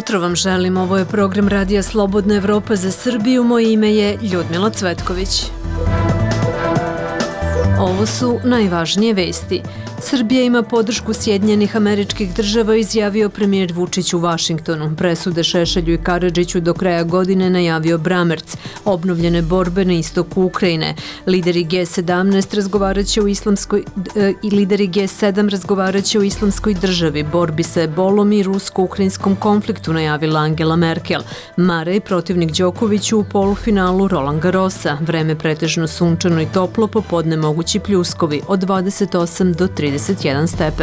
jutro vam želim, ovo je program Radija Slobodna Evropa za Srbiju, moje ime je Ljudmila Cvetković. Ovo su najvažnije vesti. Srbija ima podršku Sjedinjenih Američkih Država, izjavio premijer Vučić u Vašingtonu. Presude Šešelju i Karadžiću do kraja godine najavio Bramerc. Obnovljene borbe na istoku Ukrajine. Lideri G7 razgovaraće o islamskoj državi, borbi sa ebolom i rusko-ukrajinskom konfliktu, najavila Angela Merkel. Marej protivnik Đokoviću u polufinalu Roland Garrosa. Vreme pretežno sunčano i toplo, popodne mogući pljuskovi od 28 do 31 stepen.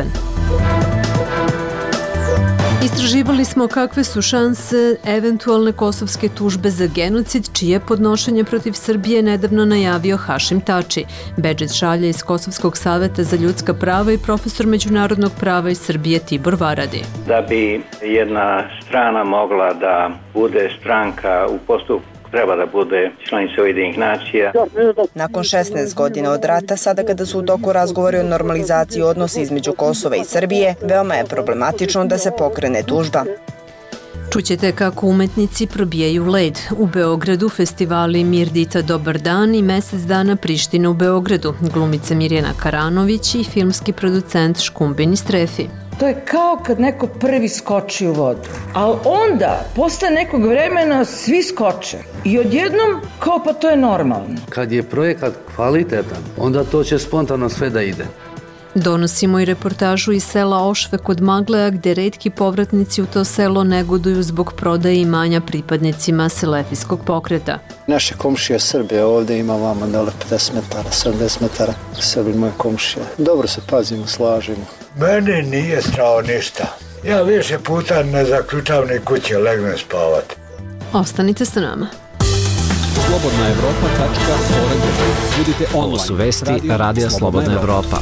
Istraživali smo kakve su šanse eventualne kosovske tužbe za genocid, čije podnošenje protiv Srbije nedavno najavio Hašim Tači. Bedžet šalje iz Kosovskog saveta za ljudska prava i profesor međunarodnog prava iz Srbije Tibor Varadi. Da bi jedna strana mogla da bude stranka u postupku, treba da bude članica Ujedinjenih nacija. Nakon 16 godina od rata, sada kada su u toku razgovori o normalizaciji odnosa između Kosova i Srbije, veoma je problematično da se pokrene tužba. Čućete kako umetnici probijaju led. U Beogradu festivali Mirdita Dobar dan i Mesec dana Priština u Beogradu. Glumica Mirjana Karanović i filmski producent Škumbin i Strefi. To je kao kad neko prvi skoči u vodu, ali onda, posle nekog vremena, svi skoče. I odjednom, kao pa to je normalno. Kad je projekat kvalitetan, onda to će spontano sve da ide. Donosimo i reportažu iz sela Ošve kod Magleja, gde retki povratnici u to selo negoduju zbog prodaje imanja pripadnicima selefijskog pokreta. Naše komšije Srbije ovdje ima vama dole 50 metara, 70 metara. Srbi moje komšije. Dobro se pazimo, slažemo. Meni nije strao ništa. Ja više puta ne zaključavam ni kuće, legnem spavati. Ostanite sa nama. slobodnaevropa.org. Budite online. Ovo su vesti Radija Slobodna Evropa.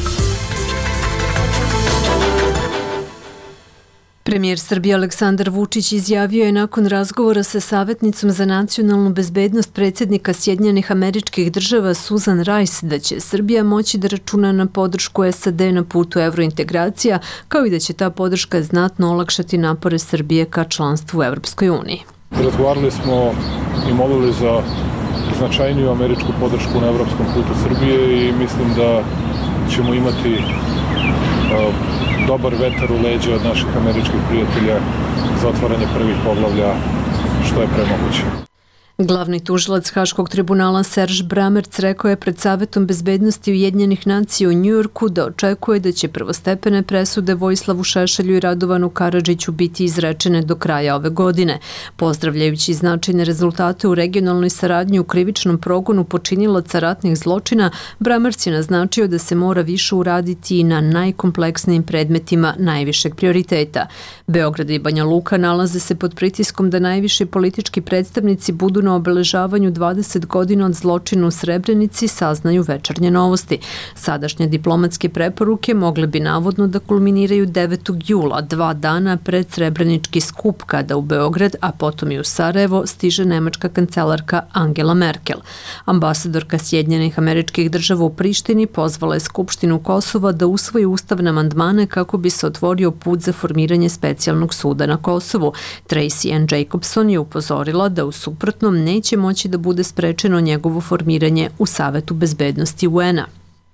Premijer Srbije Aleksandar Vučić izjavio je nakon razgovora sa savjetnicom za nacionalnu bezbednost predsjednika Sjedinjenih Američkih Država Susan Rice da će Srbija moći da računa na podršku SAD na putu evrointegracija, kao i da će ta podrška znatno olakšati napore Srbije ka članstvu u Evropskoj uniji. Razgovarali smo i molili za značajniju američku podršku na evropskom putu Srbije i mislim da ćemo imati dobar vetar u leđa od naših američkih prijatelja za otvaranje prvih poglavlja što je premoguće. Glavni tužilac Haškog tribunala Serž Bramerc rekao je pred Savetom bezbednosti Ujedinjenih nacija u Njujorku da očekuje da će prvostepene presude Vojislavu Šešelju i Radovanu Karadžiću biti izrečene do kraja ove godine. Pozdravljajući značajne rezultate u regionalnoj saradnji u krivičnom progonu počinilaca ratnih zločina, Bramerc je naznačio da se mora više uraditi i na najkompleksnijim predmetima najvišeg prioriteta. Beograd i Banja Luka nalaze se pod pritiskom da najviši politički predstavnici budu na obeležavanju 20 godina od zločina u Srebrenici, saznaju Večernje novosti. Sadašnje diplomatske preporuke mogle bi navodno da kulminiraju 9. jula, 2 dana pred Srebrenički skup, kada u Beograd, a potom i u Sarajevo, stiže nemačka kancelarka Angela Merkel. Ambasadorka Sjedinjenih Američkih Država u Prištini pozvala je Skupštinu Kosova da usvoji ustavne amandmane kako bi se otvorio put za formiranje specijalnog suda na Kosovu. Tracy Ann Jacobson je upozorila da u suprotnom neće moći da bude sprečeno njegovo formiranje u Savetu bezbednosti UN-a.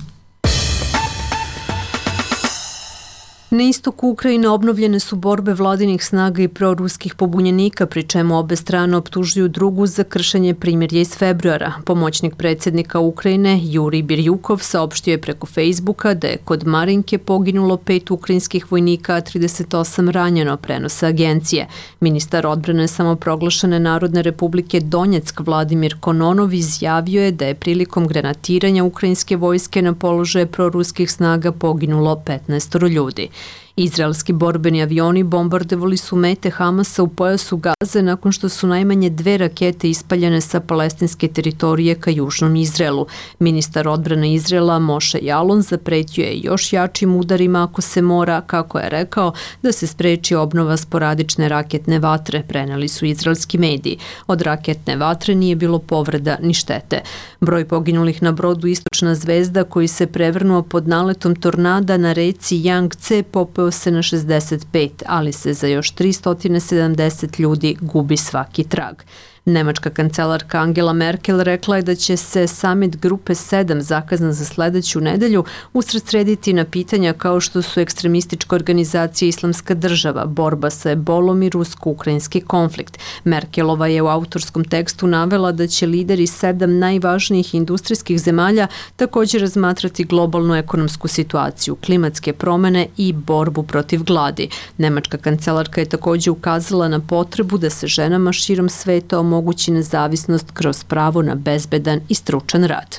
Na istoku Ukrajine obnovljene su borbe vladinih snaga i proruskih pobunjenika, pri čemu obe strane optužuju drugu za kršenje primirja iz februara. Pomoćnik predsjednika Ukrajine Jurij Birjukov saopštio je preko Facebooka da je kod Marinke poginulo 5 ukrajinskih vojnika, a 38 ranjeno, prenose agencije. Ministar odbrane samoproglašene Narodne republike Donjeck Vladimir Kononov izjavio je da je prilikom granatiranja ukrajinske vojske na položaje proruskih snaga poginulo 15 ljudi. Izraelski borbeni avioni bombardovali su mete Hamasa u pojasu Gaze nakon što su najmanje 2 rakete ispaljene sa palestinske teritorije ka južnom Izraelu. Ministar odbrane Izraela Moše Jalon zapretio je još jačim udarima ako se mora, kako je rekao, da se spreči obnova sporadične raketne vatre, preneli su izraelski mediji. Od raketne vatre nije bilo povreda ni štete. Broj poginulih na brodu Istočna zvezda, koji se prevrnuo pod naletom tornada na reci Yangtze, popeo popeo se na 65, ali se za još 370 ljudi gubi svaki trag. Nemačka kancelarka Angela Merkel rekla je da će se samit Grupe 7 zakazan za sledeću nedelju usredsrediti na pitanja kao što su ekstremistička organizacija Islamska država, borba sa ebolom i rusko-ukrajinski konflikt. Merkelova je u autorskom tekstu navela da će lideri 7 najvažnijih industrijskih zemalja također razmatrati globalnu ekonomsku situaciju, klimatske promene i borbu protiv gladi. Nemačka kancelarka je također ukazala na potrebu da se ženama širom sveta omogući nezavisnost kroz pravo na bezbedan i stručan rad.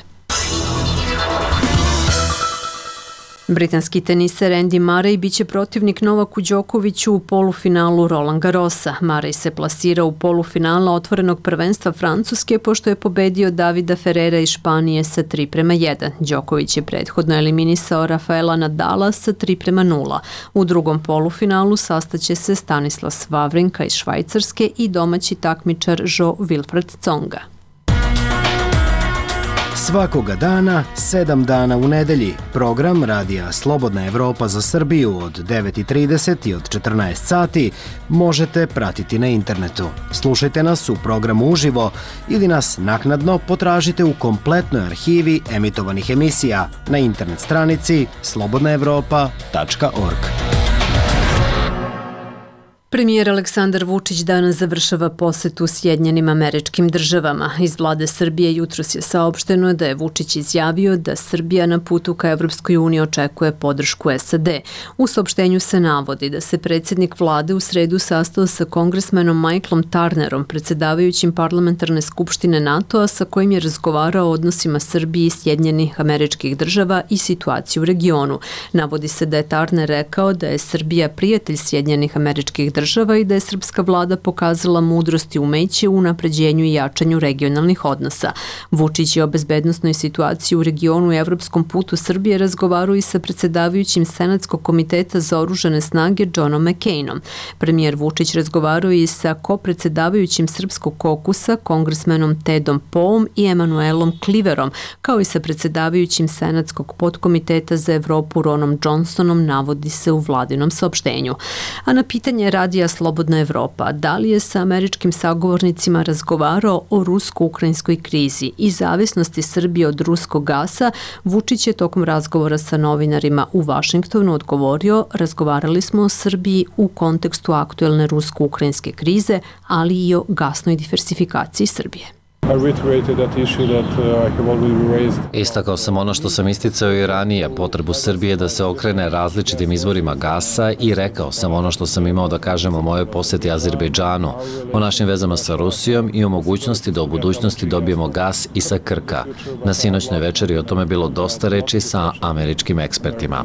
Britanski teniser Andy Murray biće protivnik Novaku Đokoviću u polufinalu Roland Garrosa. Murray se plasira u polufinala otvorenog prvenstva Francuske pošto je pobedio Davida Ferrera iz Španije sa 3:1. Đoković je prethodno eliminisao Rafaela Nadala sa 3:0. U drugom polufinalu sastaće se Stanislas Wawrinka iz Švajcarske i domaći takmičar Jo Wilfried Tsonga. Svakoga dana, 7 dana u nedelji. Program Radija Slobodna Evropa za Srbiju od 9:30 i od 14 sati možete pratiti na internetu. Slušajte nas u programu uživo ili nas naknadno potražite u kompletnoj arhivi emitovanih emisija na internet stranici slobodnaevropa.org. Premijer Aleksandar Vučić danas završava posetu Sjedinjenim Američkim Državama. Iz vlade Srbije jutros je saopšteno da je Vučić izjavio da Srbija na putu ka Evropskoj uniji očekuje podršku SAD. U saopštenju se navodi da se predsjednik vlade u sredu sastao sa kongresmenom Michaelom Turnerom, predsjedavajućim parlamentarne skupštine NATO-a, sa kojim je razgovarao o odnosima Srbije i Sjedinjenih Američkih Država i situaciju u regionu. Navodi se da je Turner rekao da je Srbija prijatelj Sjedinjenih Američkih Država i da je srpska vlada pokazala mudrost i umeće u unapređenju i jačanju regionalnih odnosa. Vučić je o bezbednosnoj situaciji u regionu i evropskom putu Srbije razgovarao i sa predsjedavajućim Senatskog komiteta za oružane snage Johnom McCainom. Premijer Vučić razgovarao i sa kopredsjedavajućim Srpskog kokusa, kongresmenom Tedom Poom i Emanuelom Kliverom, kao i sa predsjedavajućim Senatskog podkomiteta za Evropu Ronom Johnsonom, navodi se u vladinom saopštenju. A na pitanje Radija Slobodna Evropa, da li je sa američkim sagovornicima razgovarao o rusko-ukrajinskoj krizi i zavisnosti Srbije od ruskog gasa, Vučić je tokom razgovora sa novinarima u Vašingtonu odgovorio: razgovarali smo o Srbiji u kontekstu aktuelne rusko-ukrajinske krize, ali i o gasnoj diversifikaciji Srbije. Istakao sam ono što sam isticao i ranije, potrebu Srbije da se okrene različitim izvorima gasa i rekao sam ono što sam imao da kažem o mojoj posjeti Azerbejdžanu, o našim vezama sa Rusijom i o mogućnosti da u budućnosti dobijemo gas i sa Krka. Na sinoćnoj večeri o tome bilo dosta reči sa američkim ekspertima.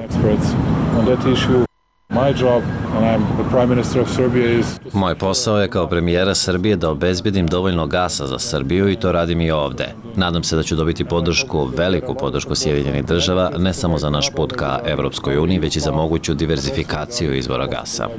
Moj posao je kao premijera Srbije da obezbedim dovoljno gasa za Srbiju i to radim i ovde. Nadam se da ću dobiti podršku, veliku podršku Sjedinjenih Država, ne samo za naš put ka Evropskoj uniji, već i za moguću diverzifikaciju izvora gasa.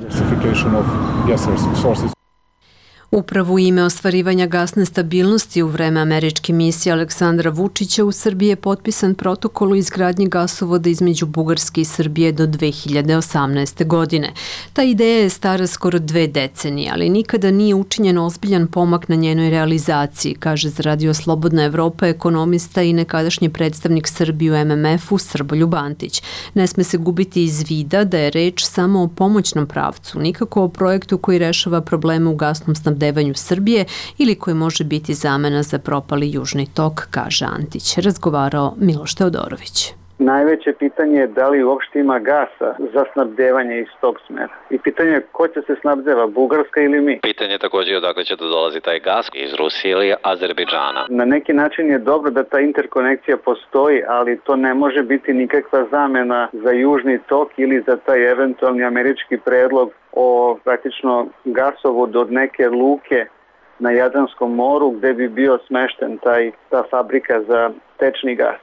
Upravo u ime ostvarivanja gasne stabilnosti u vreme američke misije Aleksandra Vučića u Srbiji je potpisan protokol o izgradnji gasovoda između Bugarske i Srbije do 2018. godine. Ta ideja je stara skoro 2 decenije, ali nikada nije učinjen ozbiljan pomak na njenoj realizaciji, kaže za Radio Slobodna Evropa ekonomista i nekadašnji predstavnik Srbije u MMF-u Srboljub Antić. Ne sme se gubiti iz vida da je reč samo o pomoćnom pravcu, nikako o projektu koji rešava probleme u gasnom snabdevanju Srbije ili koji može biti zamena za propali Južni tok, kaže Antić. Razgovarao Miloš Teodorović. Najveće pitanje je da li uopšte ima gasa za snabdevanje iz tog smera. I pitanje je ko će se snabdeva, Bugarska ili mi? Pitanje je također odakle će da dolazi taj gas, iz Rusije ili Azerbejdžana. Na neki način je dobro da ta interkonekcija postoji, ali to ne može biti nikakva zamena za Južni tok ili za taj eventualni američki predlog o praktično gasovod od neke luke na Jadranskom moru gde bi bio smešten ta fabrika za tečni gas.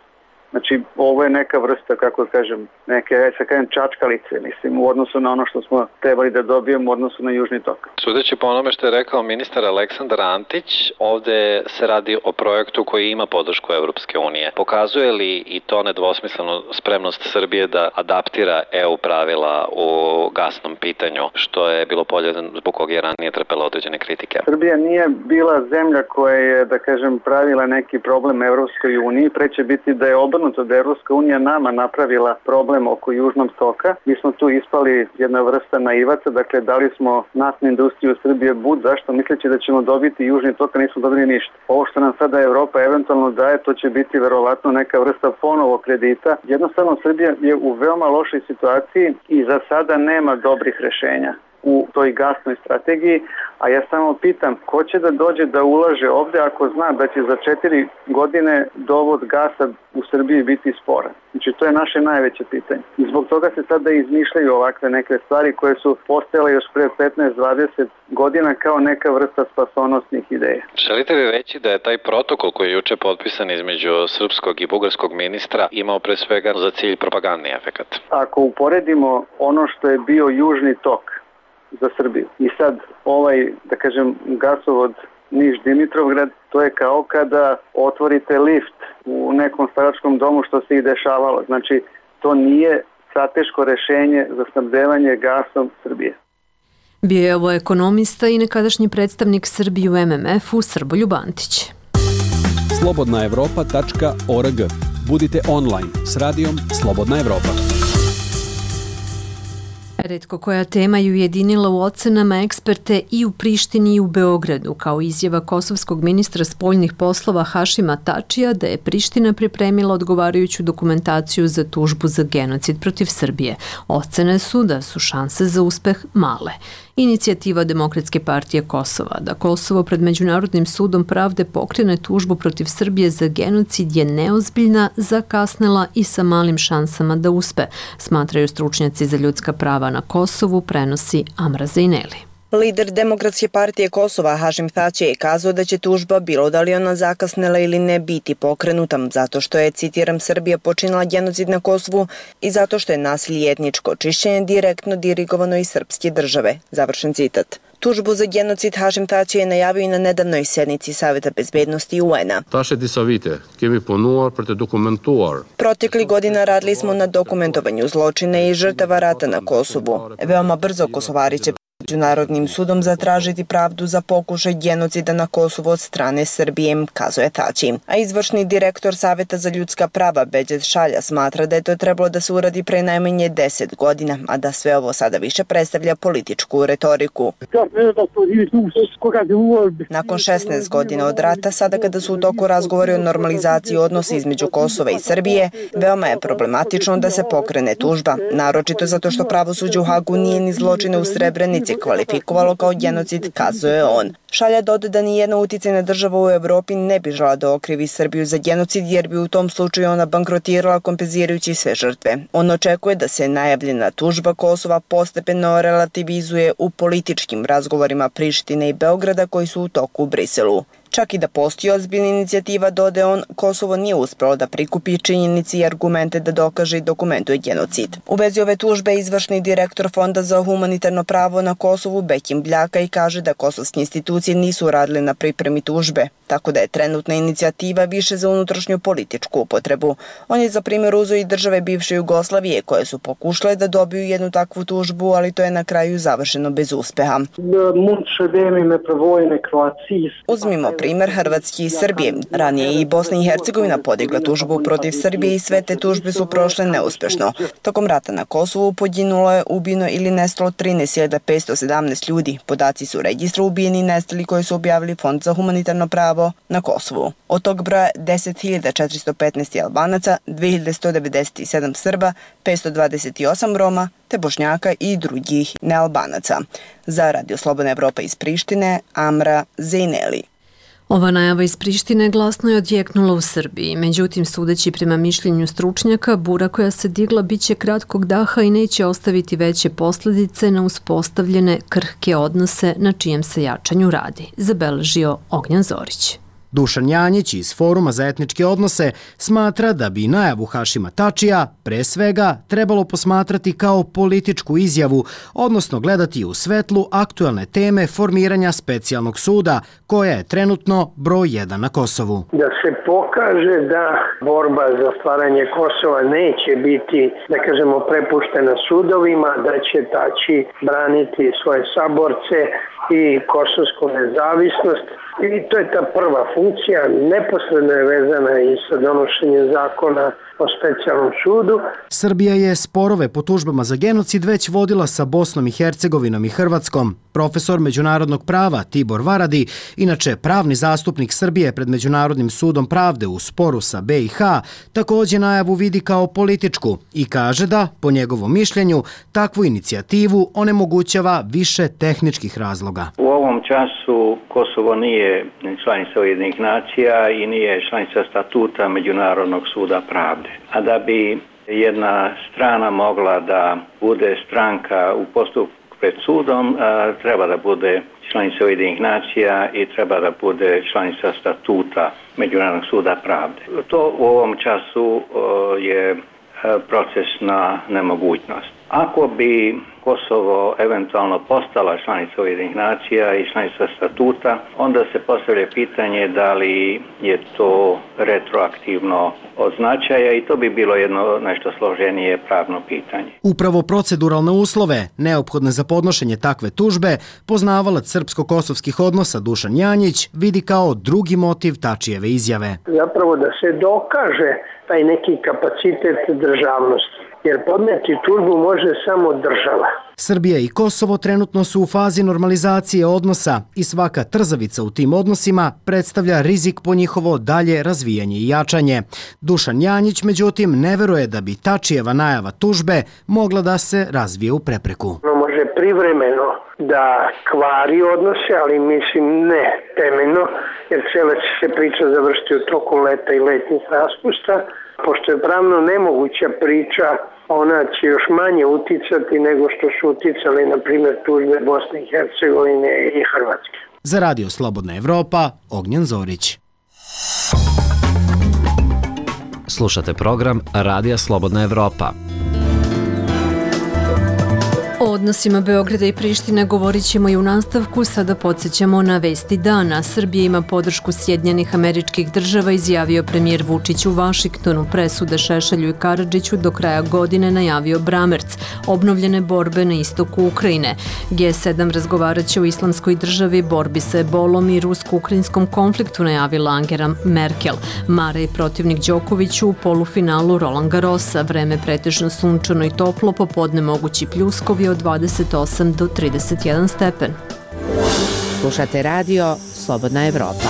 Znači, ovo je neka vrsta, kako kažem, neke, čačkalice, mislim, u odnosu na ono što smo trebali da dobijemo u odnosu na Južni tok. Sudeći po onome što je rekao ministar Aleksandar Antić, ovde se radi o projektu koji ima podršku Evropske unije. Pokazuje li i to nedvosmisleno spremnost Srbije da adaptira EU pravila u gasnom pitanju, što je bilo polje zbog koga je ranije trpela određene kritike? Srbija nije bila zemlja koja je, da kažem, pravila neki problem Evropskoj uniji, pre će biti da je obrnuto, da je Evropska unija nama napravila problem oko Južnog toka. Mi smo tu ispali jedna vrsta naivaca, dakle dali smo naftnu industriju Srbije bud, zašto misleći da ćemo dobiti Južni tok, a nismo dobili ništa. Ovo što nam sada Evropa eventualno daje, to će biti verovatno neka vrsta ponovo kredita. Jednostavno Srbija je u veoma lošoj situaciji i za sada nema dobrih rešenja u toj gasnoj strategiji, a ja samo pitam ko će da dođe da ulaže ovde ako zna da će za 4 godine dovod gasa u Srbiji biti sporan. Znači to je naše najveće pitanje. I zbog toga se sada izmišljaju ovakve neke stvari koje su postojale još pre 15-20 godina kao neka vrsta spasonosnih ideja. Želite li reći da je taj protokol koji je juče potpisan između srpskog i bugarskog ministra imao pre svega za cilj propagandni efekat? Ako uporedimo ono što je bio Južni tok za Srbiju i sad da kažem, gasovod Niš-Dimitrovgrad, to je kao kada otvorite lift u nekom staračkom domu, što se i dešavalo. Znači, to nije strateško rešenje za snabdevanje gasom Srbije. Bio je ovo ekonomista i nekadašnji predstavnik Srbije u MMF-u Srboljub Antić. slobodnaevropa.org. Budite online s radijom Slobodna Evropa. Retko koja tema je ujedinila u ocenama eksperte i u Prištini i u Beogradu, kao izjava kosovskog ministra spoljnih poslova Hašima Tačija da je Priština pripremila odgovarajuću dokumentaciju za tužbu za genocid protiv Srbije. Ocene su da su šanse za uspeh male. Inicijativa Demokratske partije Kosova da Kosovo pred Međunarodnim sudom pravde pokrene tužbu protiv Srbije za genocid je neozbiljna, zakasnela i sa malim šansama da uspe, smatraju stručnjaci za ljudska prava na Kosovu, prenosi Amra Zejneli. Lider Demokratske partije Kosova Hašim Tači je kazao da će tužba, bilo da li ona zakasnela ili ne, biti pokrenuta zato što je, citiram, Srbija počinila genocid na Kosovu i zato što je nasilje i etničko čišćenje direktno dirigovano iz srpske države. Završen citat. Tužbu za genocid Hašim Tači je najavio i na nedavnoj sednici Saveta bezbednosti UN-a. Protekli godina radili smo na dokumentovanju zločina i žrtava rata na Kosovu. Veoma brzo Kosovari će Međunarodnim sudom zatražiti pravdu za pokušaj genocida na Kosovu od strane Srbije, kazuje Tači. A izvršni direktor Saveta za ljudska prava Beđet Šalja smatra da je to trebalo da se uradi pre najmanje 10 godina, a da sve ovo sada više predstavlja političku retoriku. Nakon 16 godina od rata, sada kada su u toku razgovori o normalizaciji odnosa između Kosova i Srbije, veoma je problematično da se pokrene tužba, naročito zato što pravosuđe u Hagu nije ni zločine u Srebrenici kvalifikovalo kao genocid, kazuje on. Šalja doda da nijedna uticajna država u Evropi ne bi žela da okrivi Srbiju za genocid, jer bi u tom slučaju ona bankrotirala kompenzirajući sve žrtve. On očekuje da se najavljena tužba Kosova postepeno relativizuje u političkim razgovorima Prištine i Beograda koji su u toku u Briselu. Čak i da postoji ozbiljna inicijativa, dodaje on, Kosovo nije uspelo da prikupi činjenice i argumente da dokaže i dokumentuje genocid. U vezi ove tužbe izvršni direktor Fonda za humanitarno pravo na Kosovu Bekim Bljaka i kaže da kosovske institucije nisu radile na pripremi tužbe, tako da je trenutna inicijativa više za unutrašnju političku upotrebu. On je za primjer uzeo i države bivše Jugoslavije koje su pokušale da dobiju jednu takvu tužbu, ali to je na kraju završeno bez uspeha. Uzmimo primjer Hrvatske i Srbije. Ranije i Bosna i Hercegovina podigla tužbu protiv Srbije i sve te tužbe su prošle neuspešno. Tokom rata na Kosovu poginulo je, ubijeno ili nestalo 13.517 ljudi. Podaci su registra ubijeni i nestali koje su objavili Fond za humanitarno pravo na Kosovu. Od tog broja 10.415 Albanaca, 2.197 Srba, 528 Roma, te Bošnjaka i drugih nealbanaca. Za Radio Slobodna Evropa iz Prištine, Amra Zejneli. Ova najava iz Prištine glasno je odjeknula u Srbiji. Međutim, sudeći prema mišljenju stručnjaka, bura koja se digla biće kratkog daha i neće ostaviti veće posljedice na uspostavljene krhke odnose na čijem se jačanju radi, zabeležio Ognjan Zorić. Dušan Janjić iz Foruma za etničke odnose smatra da bi najavu Hašima Tačija pre svega trebalo posmatrati kao političku izjavu, odnosno gledati u svetlu aktuelne teme formiranja specijalnog suda, koja je trenutno broj 1 na Kosovu. Da se pokaže da borba za stvaranje Kosova neće biti, da kažemo, prepuštena sudovima, da će Tači braniti svoje saborce i kosovsku nezavisnost. I to je ta prva funkcija, neposredno je vezana i sa donošenjem zakona o specijalnom sudu. Srbija je sporove po tužbama za genocid već vodila sa Bosnom i Hercegovinom i Hrvatskom. Profesor međunarodnog prava Tibor Varadi, inače pravni zastupnik Srbije pred Međunarodnim sudom pravde u sporu sa BiH, također najavu vidi kao političku i kaže da, po njegovom mišljenju, takvu inicijativu onemogućava više tehničkih razloga. U ovom času Kosovo nije članica Ujedinjenih nacija i nije članica statuta Međunarodnog suda pravde. A da bi jedna strana mogla da bude stranka u postupku pred sudom, treba da bude članica Ujedinjenih nacija i treba da bude članica statuta Međunarodnog suda pravde. To u ovom času je procesna nemogućnost. Ako bi Kosovo eventualno postala članica Ujedinjenih nacija i članica statuta, onda se postavlja pitanje da li je to retroaktivno od značaja i to bi bilo jedno nešto složenije pravno pitanje. Upravo proceduralne uslove, neophodne za podnošenje takve tužbe, poznavalac srpsko-kosovskih odnosa Dušan Janjić vidi kao drugi motiv Tačijeve izjave. Zapravo da se dokaže taj neki kapacitet državnosti, jer podneti tužbu može samo država. Srbija i Kosovo trenutno su u fazi normalizacije odnosa i svaka trzavica u tim odnosima predstavlja rizik po njihovo dalje razvijanje i jačanje. Dušan Janjić, međutim, ne veruje da bi Tačijeva najava tužbe mogla da se razvije u prepreku. Ono može privremeno da kvari odnose, ali mislim ne temeljno, jer cijela će se priča završiti u toku leta i letnjih raspusta. Pošto je pravno nemoguća priča, ona će još manje uticati nego što su uticali, na primjer, tužbe Bosne i Hercegovine i Hrvatske. Za Radio Slobodna Evropa, Ognjen Zorić. Slušate program Radija Slobodna Evropa. O odnosima Beograda i Prištine govorit ćemo i u nastavku. Sada podsjećamo na vesti dana. Srbija ima podršku Sjedinjenih Američkih Država, izjavio premijer Vučić u Vašingtonu. Presude Šešelju i Karadžiću do kraja godine najavio Bramerc. Obnovljene borbe na istoku Ukrajine. G7 razgovarat će o Islamskoj državi, borbi sa ebolom i rusko-ukrajinskom konfliktu, najavila Angela Merkel. Mara i protivnik Đokoviću u polufinalu Roland Garrosa. Vreme pretežno sunčano i toplo, popodne mogući pljuskovi od 28 do 31 stepen. Slušate radio Slobodna Evropa.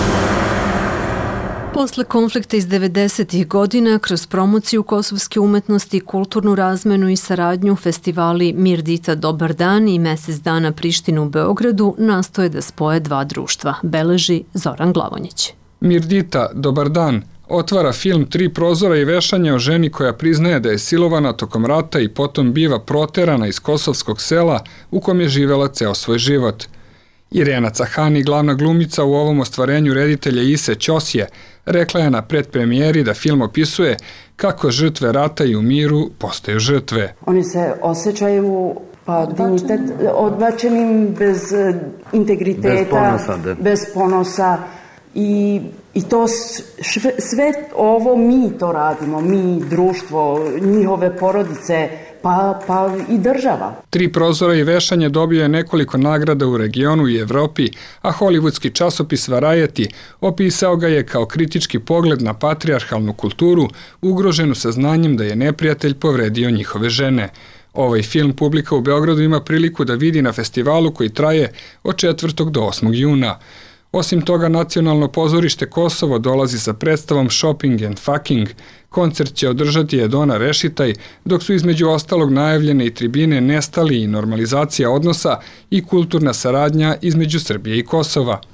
Posle konflikta iz 90. godina, kroz promociju kosovske umetnosti, kulturnu razmenu i saradnju, festivali Mirdita Dobar dan i Mesec dana Prištine u Beogradu nastoje da spoje dva društva, beleži Zoran Glavonjić. Mirdita Dobar dan otvara film Tri prozora i vešanje o ženi koja priznaje da je silovana tokom rata i potom biva proterana iz kosovskog sela u kom je živela ceo svoj život. Irena Cahani, glavna glumica u ovom ostvarenju reditelja Ise Ćosje, rekla je na predpremijeri da film opisuje kako žrtve rata i u miru postaju žrtve. Oni se osjećaju dignitet, odbačenim, bez integriteta, bez ponosa. I to sve ovo mi to radimo, mi, društvo, njihove porodice, pa i država. Tri prozora i vešanje dobio je nekoliko nagrada u regionu i Evropi, a hollywoodski časopis Variety opisao ga je kao kritički pogled na patrijarhalnu kulturu, ugroženu saznanjem da je neprijatelj povredio njihove žene. Ovaj film publika u Beogradu ima priliku da vidi na festivalu koji traje od 4. do 8. juna. Osim toga, Nacionalno pozorište Kosovo dolazi sa predstavom Shopping and Fucking. Koncert će održati Edona Rešitaj, dok su između ostalog najavljene i tribine Nestali i normalizacija odnosa i kulturna saradnja između Srbije i Kosova.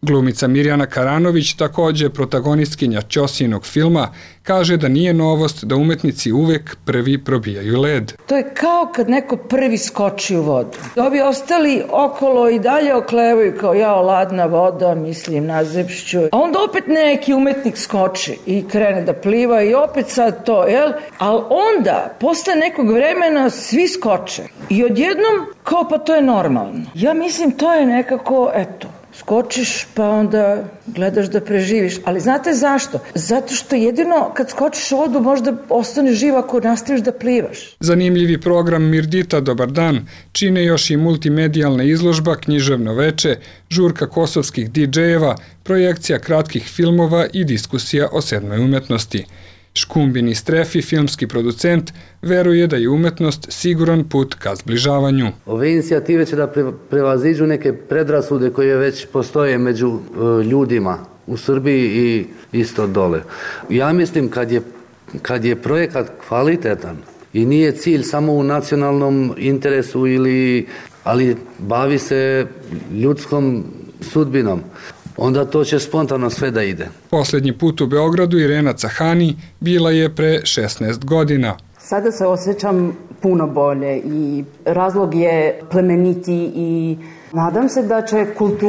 Glumica Mirjana Karanović, takođe protagonistkinja Ćosijinog filma, kaže da nije novost da umetnici uvek prvi probijaju led. To je kao kad neko prvi skoči u vodu. Ovi ostali okolo i dalje oklevaju kao ja, ladna voda, mislim, nazepšću. A onda opet neki umetnik skoči i krene da pliva i opet sad to, jel? Ali onda, posle nekog vremena, svi skoče. I odjednom, kao pa to je normalno. Ja mislim, to je nekako, eto, skočiš pa onda gledaš da preživiš. Ali znate zašto? Zato što jedino kad skočiš u vodu možda ostaneš živ ako nastaviš da plivaš. Zanimljivi program Mirdita Dobar dan čine još i multimedijalna izložba, književno veče, žurka kosovskih DJ-eva, projekcija kratkih filmova i diskusija o sedmoj umetnosti. Škumbini Strefi, filmski producent, veruje da je umetnost siguran put ka zbližavanju. Ove inicijative će da prevaziđu neke predrasude koje već postoje među ljudima u Srbiji i isto dole. Ja mislim kad je projekat kvalitetan i nije cilj samo u nacionalnom interesu ali bavi se ljudskom sudbinom, onda to će spontano sve da ide. Poslednji put u Beogradu Irena Cahani bila je pre 16 godina. Sada se osjećam puno bolje i razlog je plemeniti i nadam se da će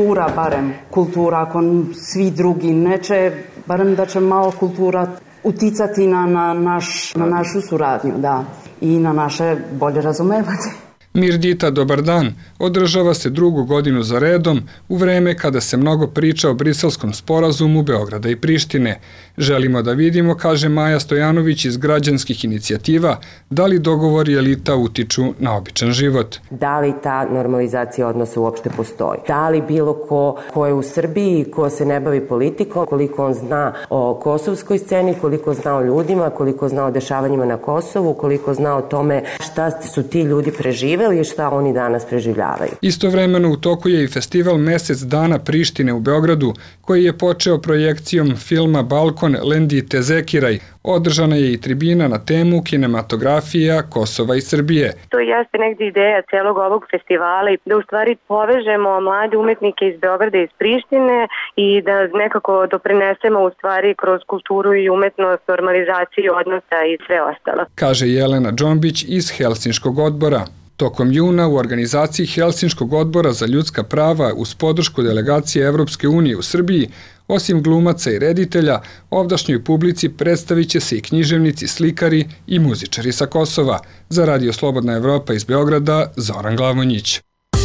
kultura, ako svi drugi neće, barem da će malo kultura uticati na našu suradnju, da, i na naše bolje razumevanje. Mirdita Dobar dan održava se drugu godinu za redom u vreme kada se mnogo priča o Briselskom sporazumu Beograda i Prištine. Želimo da vidimo, kaže Maja Stojanović iz građanskih inicijativa, da li dogovori elita utiču na običan život. Da li ta normalizacija odnosa uopšte postoji? Da li bilo ko je u Srbiji, ko se ne bavi politikom, koliko on zna o kosovskoj sceni, koliko zna o ljudima, koliko zna o dešavanjima na Kosovu, koliko zna o tome šta su ti ljudi preživeli i šta oni danas preživljavaju. Istovremeno u toku je i festival Mesec dana Prištine u Beogradu, koji je počeo projekcijom filma Balkon Lendi Tezekiraj. Održana je i tribina na temu kinematografija Kosova i Srbije. To jeste negdje ideja celog ovog festivala i da u stvari povežemo mlade umetnike iz Beograda i iz Prištine i da nekako doprinesemo u stvari kroz kulturu i umetnost, normalizaciju odnosa i sve ostalo. Kaže Jelena Džombić iz Helsinškog odbora. Tokom juna u organizaciji Helsinškog odbora za ljudska prava uz podršku delegacije Evropske unije u Srbiji, osim glumaca i reditelja, ovdašnjoj publici predstavit će se i književnici, slikari i muzičari sa Kosova. Za Radio Slobodna Evropa iz Beograda, Zoran Glavonjić.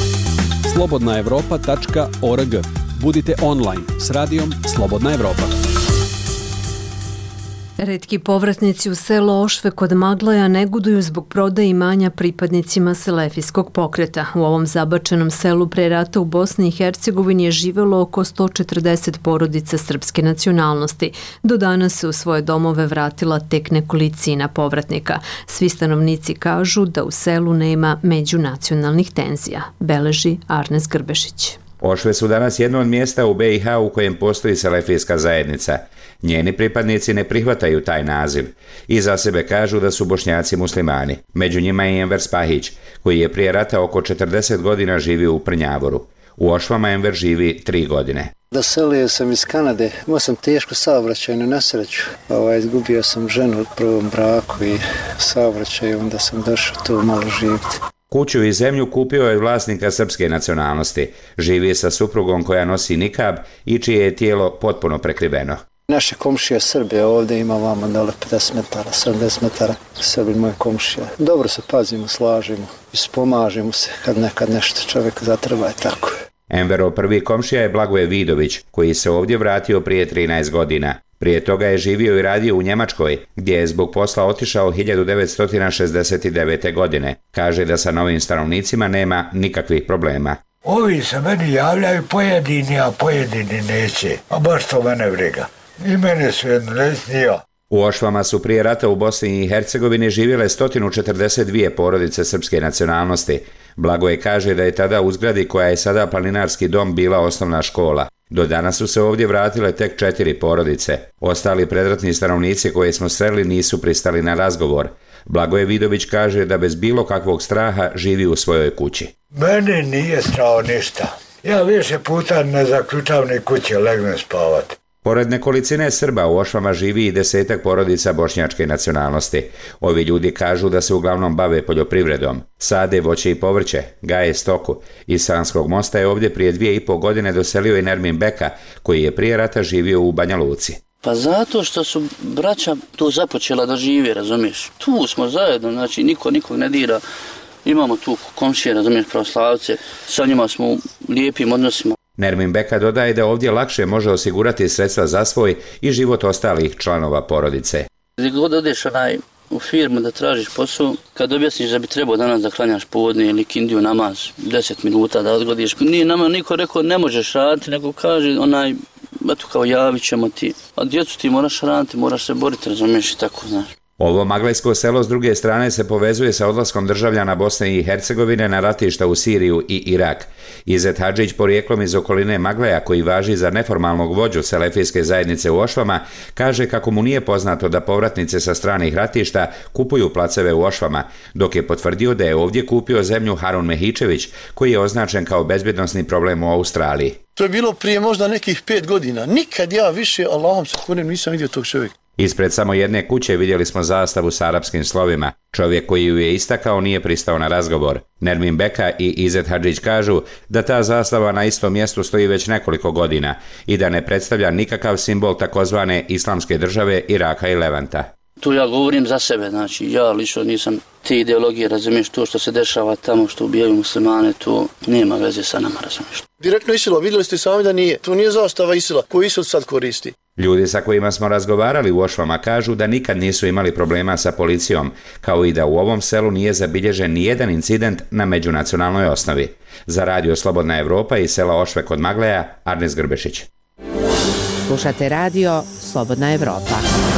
slobodnaevropa.org. Budite online s radijom Slobodna Evropa. Retki povratnici u selo Ošve kod Maglaja negoduju zbog prodaje imanja pripadnicima selefijskog pokreta. U ovom zabačenom selu pre rata u Bosni i Hercegovini je živelo oko 140 porodica srpske nacionalnosti. Do danas se u svoje domove vratila tek nekolicina povratnika. Svi stanovnici kažu da u selu nema međunacionalnih tenzija, beleži Arnes Grbešić. Ošve su danas jedno od mjesta u BiH u kojem postoji selefijska zajednica. Njeni pripadnici ne prihvataju taj naziv i za sebe kažu da su Bošnjaci muslimani. Među njima je Enver Spahić, koji je prije rata oko 40 godina živio u Prnjavoru. U Ošvama Enver živi 3 godine. Doselio sam iz Kanade, imao sam tešku saobraćajnu nesreću. Izgubio sam ženu u prvom braku i saobraćaju, onda sam došao tu malo živjeti. Kuću i zemlju kupio je vlasnika srpske nacionalnosti. Živi sa suprugom koja nosi nikab i čije je tijelo potpuno prekriveno. Naše komšije Srbije ovdje ima vama dole 50 metara, 70 metara. Srbi moje komšije. Dobro se pazimo, slažimo i spomažimo se kad nekad nešto čovjek zatreba i tako. Enverov prvi komšija je Blagoje Vidović, koji se ovdje vratio prije 13 godina. Prije toga je živio i radio u Njemačkoj, gdje je zbog posla otišao 1969. godine. Kaže da sa novim stanovnicima nema nikakvih problema. Ovi se meni javljaju pojedini, a pojedini neće. A baš to mene briga. I mene su jedno, neći ni ja. U Ošvama su prije rata u Bosni i Hercegovini živjele 142 porodice srpske nacionalnosti. Blagoje kaže da je tada u zgradi koja je sada planinarski dom bila osnovna škola. Do danas su se ovdje vratile tek 4 porodice. Ostali predratni stanovnici koje smo sreli nisu pristali na razgovor. Blagoje Vidović kaže da bez bilo kakvog straha živi u svojoj kući. Meni nije strao ništa. Ja više puta ne zaključavam ni kuće, legnem spavati. Pored nekolicine Srba u Ošvama živi i 10 porodica bošnjačke nacionalnosti. Ovi ljudi kažu da se uglavnom bave poljoprivredom, sade voće i povrće, gaje stoku. Iz Sanskog Mosta je ovdje prije 2,5 godine doselio i Nermin Beka, koji je prije rata živio u Banja Luci. Pa zato što su braća tu započela da žive, razumiješ. Tu smo zajedno, znači niko nikog ne dira. Imamo tu komšije, razumiješ, pravoslavce, sa njima smo u lijepim odnosima. Nermin Beka dodaje da ovdje lakše može osigurati sredstva za svoj i život ostalih članova porodice. Gdje god odeš u firmu da tražiš posao, kad objasniš da bi trebao danas da klanjaš podne ili kindiju namaz, 10 minuta da odgodiš, nije nama niko rekao ne možeš raditi, nego kaže eto kao javit ćemo ti, a djecu ti moraš raditi, moraš se boriti, razumiješ i tako, znaš. Ovo maglajsko selo s druge strane se povezuje sa odlaskom državljana Bosne i Hercegovine na ratišta u Siriju i Irak. Izet Hadžić, porijeklom iz okoline Maglaja, koji važi za neformalnog vođu selefijske zajednice u Ošvama, kaže kako mu nije poznato da povratnice sa stranih ratišta kupuju placeve u Ošvama, dok je potvrdio da je ovdje kupio zemlju Harun Mehičević, koji je označen kao bezbjednosni problem u Australiji. To je bilo prije možda nekih 5 godina. Nikad ja više, Allahom se kunem, nisam vidio tog čovjeka. Ispred samo jedne kuće vidjeli smo zastavu s arapskim slovima. Čovjek koji ju je istakao nije pristao na razgovor. Nermin Beka i Izet Hadžić kažu da ta zastava na istom mjestu stoji već nekoliko godina i da ne predstavlja nikakav simbol takozvane islamske države Iraka i Levanta. Tu ja govorim za sebe, znači ja lično nisam te ideologije, razumiješ, to što se dešava tamo, što ubijaju muslimane, to nema veze sa nama, razumiješ. Direktno Isila, vidjeli ste sami da nije. To nije zastava Isila, koju Isil sad koristi. Ljudi sa kojima smo razgovarali u Ošvama kažu da nikad nisu imali problema sa policijom, kao i da u ovom selu nije zabilježen nijedan incident na međunacionalnoj osnovi. Za Radio Slobodna Evropa iz sela Ošve kod Magleja, Arnes Grbešić. Slušate Radio Slobodna Evropa.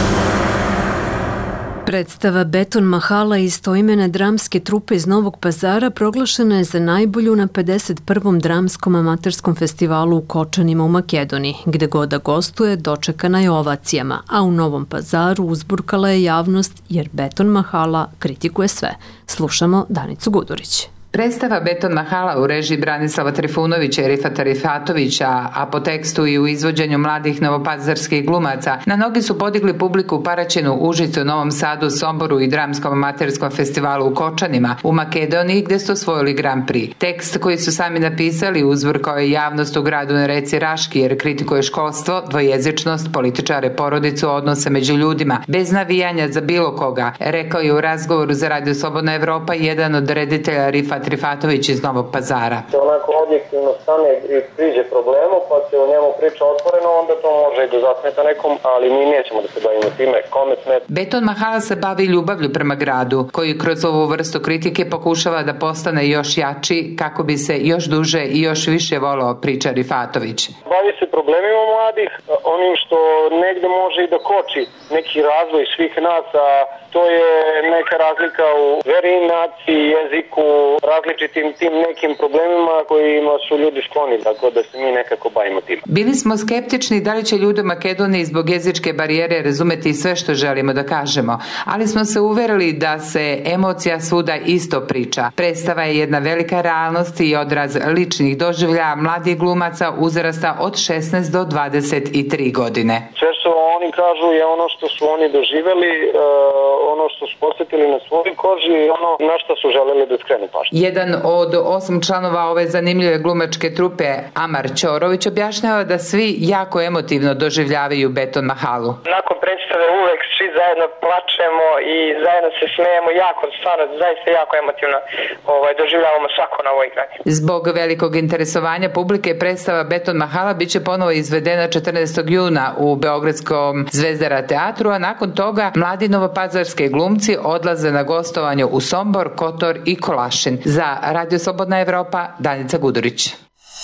Predstava Beton Mahala i istoimene dramske trupe iz Novog Pazara proglašena je za najbolju na 51. dramskom amaterskom festivalu u Kočanima u Makedoniji, gde god da gostuje dočekana je ovacijama, a u Novom Pazaru uzburkala je javnost jer Beton Mahala kritikuje sve. Slušamo Danicu Gudurić. Predstava Beton Mahala u režiji Branislava Trifunovića i Rifata Rifatovića, a po tekstu i u izvođenju mladih novopazarskih glumaca, na noge su podigli publiku u Paraćinu, Užicu, Novom Sadu, Somboru i dramskom amaterskom festivalu u Kočanima, u Makedoniji, gde su osvojili Grand Prix. Tekst koji su sami napisali uzburkao je javnost u gradu na reci Raški, jer kritikuje školstvo, dvojezičnost, političare, porodicu, odnose među ljudima, bez navijanja za bilo koga, rekao je u razgovoru za Radio Slobodna Evropa jedan od reditelja Rifat Rifatović iz Novog Pazara. Onako objektivno stane i priđe problemu, pa se o njemu priča otvoreno, onda to može i da zasmeta nekom, ali mi nećemo da se bavimo time, kome smeta. Beton Mahala se bavi ljubavlju prema gradu, koji kroz ovu vrstu kritike pokušava da postane još jači, kako bi se još duže i još više volao, priča Rifatović. Bavi se problemima mladih, onim što negde može i da koči neki razvoj svih nas, a to je neka razlika u veri, naciji, jeziku, različitim tim nekim problemima kojima su ljudi skloni, tako da se mi nekako bavimo tim. Bili smo skeptični da li će ljudi u Makedoniji zbog jezičke barijere razumeti sve što želimo da kažemo, ali smo se uverili da se emocija svuda isto priča. Predstava je jedna velika realnost i odraz ličnih doživljaja mladih glumaca uzrasta od 16 do 23 godine. Sve što oni kažu je ono što su oni doživjeli, ono što su posjetili na svojoj koži i ono na što su želeli da skrenu pažnju. Jedan od 8 članova ove zanimljive glumačke trupe, Amar Ćorović, objašnjava da svi jako emotivno doživljavaju Beton Mahalu. Nakon predstave uvek svi zajedno plačemo i zajedno se smejemo, jako, stvarno, zaista jako emotivno doživljavamo svako na ovoj igranje. Zbog velikog interesovanja publike predstava Beton Mahala biće ponovo izvedena 14. juna u Beogradskom Zvezdara teatru, a nakon toga mladi novopazarski glumci odlaze na gostovanje u Sombor, Kotor i Kolašin. Za Radio Slobodna Evropa, Danica Gudurić.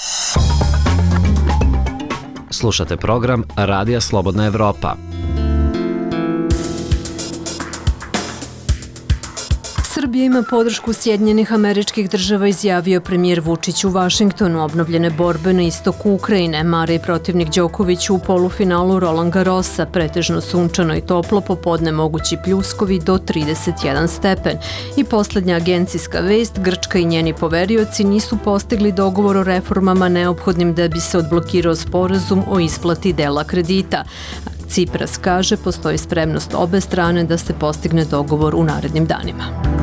Slušate program Radija Slobodna Evropa. Srbija ima podršku Sjedinjenih Američkih Država, izjavio premijer Vučić u Vašingtonu. Obnovljene borbe na istoku Ukrajine. Mare i protivnik Đoković u polufinalu Roland Garrosa. Pretežno sunčano i toplo, popodne mogući pljuskovi do 31 stepen. I posljednja agencijska vest, Grčka i njeni poverioci nisu postigli dogovor o reformama neophodnim da bi se odblokirao sporazum o isplati dela kredita. Cipras kaže postoji spremnost obe strane da se postigne dogovor u narednim danima.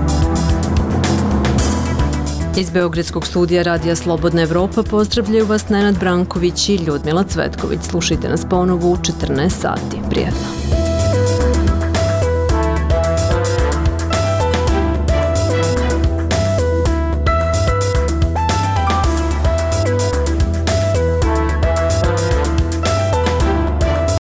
Iz Beogradskog studija Radija Slobodna Evropa pozdravljaju vas Nenad Branković i Ljudmila Cvetković. Slušajte nas ponovo u 14 sati. Prijetno.